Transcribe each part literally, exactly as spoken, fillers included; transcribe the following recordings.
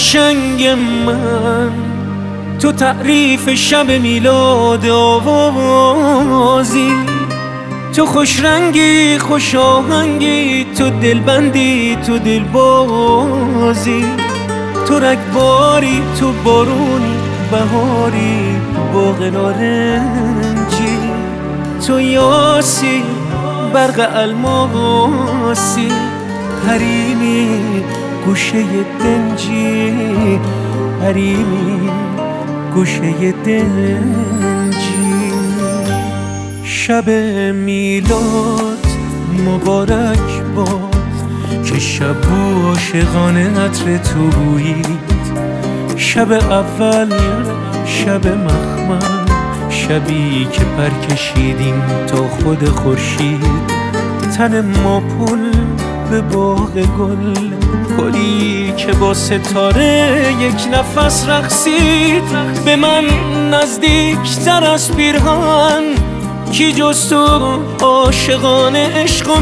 قشنگ من، تو تعریف شب میلاد آوازی، تو خوش رنگی خوش آهنگی، تو دلبندی تو دلبازی، تو رگباری تو بارونی بهاری باغ نارنجی، تو یاسی برق الماسی، حریمی گوشه دنجی، حریمی گوشه دنجی. شب میلاد مبارک باد که شب عاشقانه عطر تو بویید، شب اول شب مخمل، شبی که پر کشیدیم تا خود خورشید، تن ما پل به باغ گل، گلی که با ستاره یک نفس رقصید. به من نزدیکتر از پیرهن، کی جز تو عاشقانه عشقو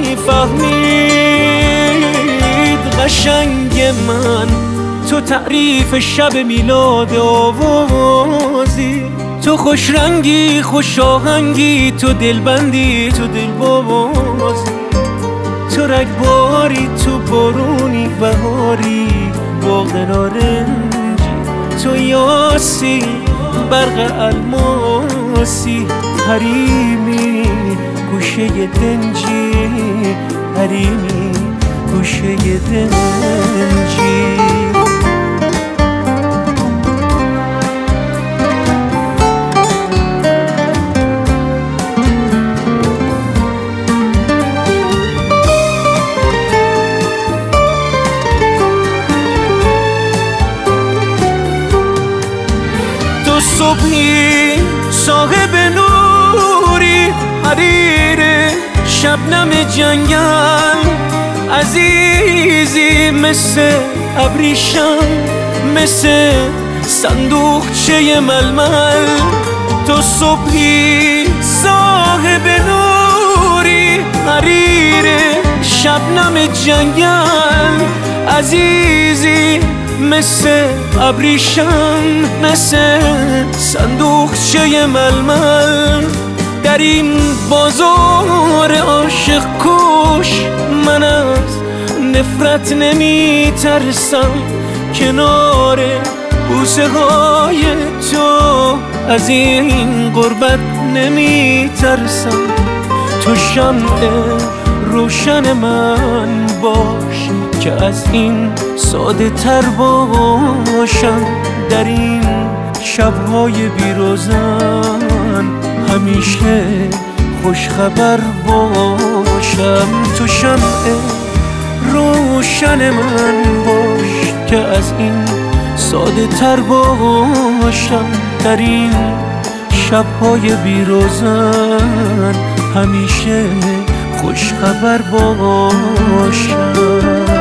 میفهمید. قشنگ من، تو تعریف شب میلاد آوازی، تو خوش رنگی خوش آهنگی، تو دلبندی تو دلبازی، تو رگباری تو بارونی بهاری باغ نارنجی، تو یاسی برق الماسی، حریمی گوشه دنجی، حریمی گوشه دنجی. صبحی صاحب نوری، حریر شبنم جنگل، عزیزی مثل ابریشم، مثل صندوقچه ململ. تو صبحی صاحب نوری، حریر شبنم جنگل، عزیزی مثل ابریشم، مثل صندوقچه ململ. در این بازار عاشق کش من از نفرت نمی ترسم، کنار بوسه های تو از این غربت نمی ترسم. تو شمع روشن من باش که از این ساده تر باشم، در این شبهای بیروزن همیشه خوش خبر باشم. تو شمع روشن من باش که از این ساده تر باشم، در این شبهای بیروزن همیشه خوش خبر باشم.